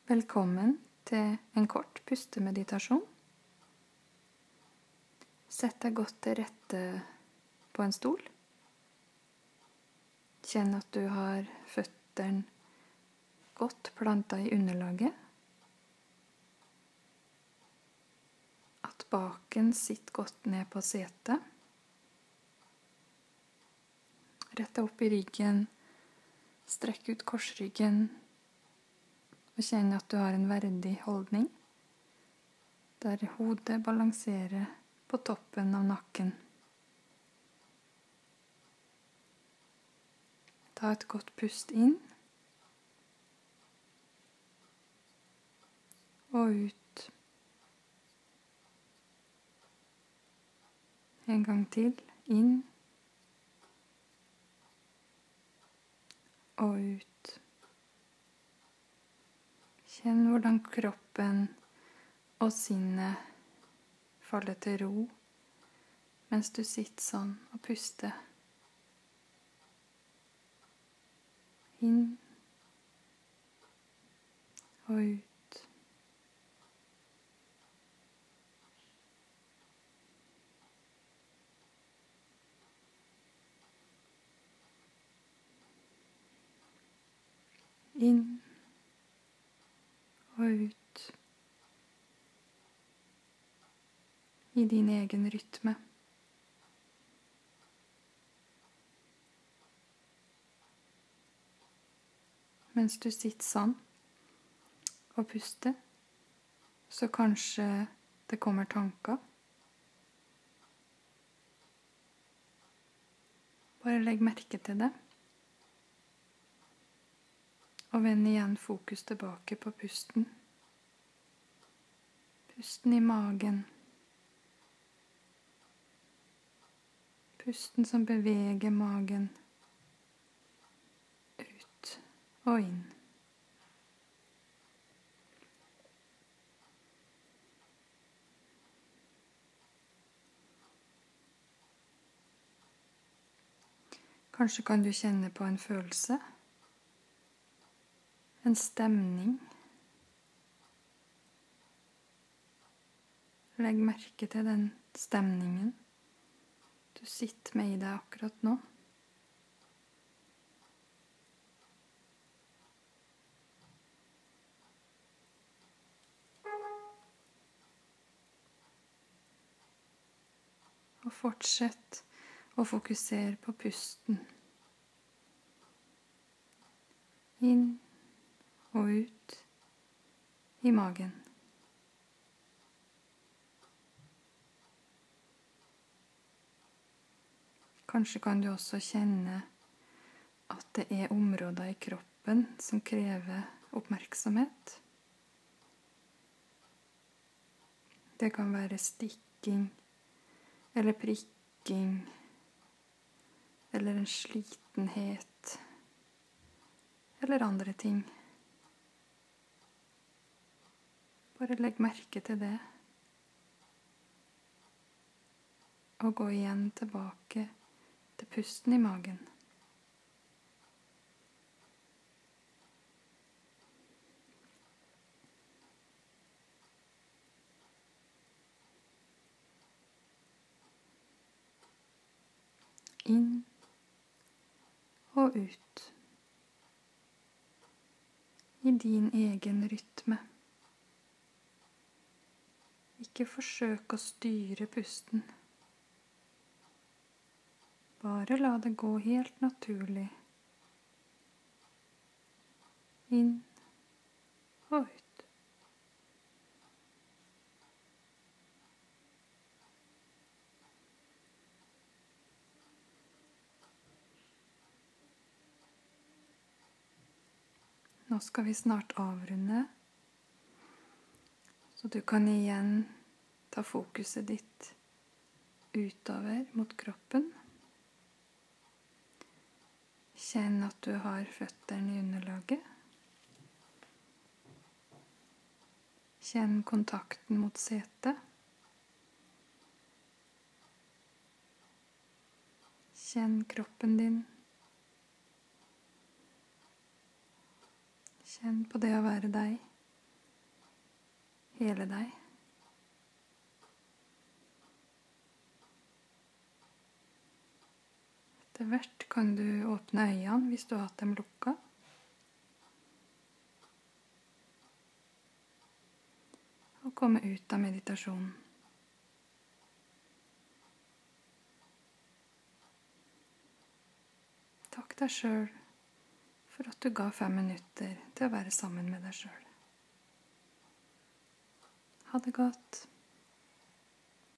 Velkommen til en kort pustemeditasjon. Sett deg godt til rette på en stol. Kjenn at du har føttene godt plantet i underlaget. At baken sitter godt ned på setet. Rett deg opp i ryggen, strekk ut korsryggen, og kjenn at du har en verdig holdning, der hodet balanserer på toppen av nakken. Ta et godt pust inn, og ut. En gang til, inn, og ut. Kjenn hvordan kroppen og sinnet faller til ro mens du sitter sånn og puster. Inn og ut. Inn og ut i din egen rytme. Mens du sitter sånn og puster, så kanskje det kommer tanker. Bare legg merke til det. Og vend igjen fokus tilbake på pusten. Pusten i magen. Pusten som beveger magen ut og inn. Kanskje kan du kjenne på en følelse. En stemning. Legg merke til den stemningen du sitter med i deg akkurat nå. Og fortsett å fokusere på pusten. Inn og ut i magen. Kanskje kan du også kjenne at det er områder i kroppen som krever oppmerksomhet. Det kan være stikking, eller prikking, eller en slitenhet, eller andre ting. Bare legg merke til det, og gå igjen tilbake til pusten i magen. Inn og ut i din egen rytme. Ikke forsøk å styre pusten. Bare la det gå helt naturlig. Inn og ut. Nå skal vi snart avrunde, så du kan igjen ta fokuset ditt utover mot kroppen. Kjenn at du har føttene i underlaget. Kjenn kontakten mot setet. Kjenn kroppen din. Kjenn på det å være deg. hele deg. Etter hvert kan du åpne øynene hvis du har hatt dem lukket. Og komme ut av meditasjonen. Takk deg selv for at du ga 5 minutter til å være sammen med deg selv. Ha det godt.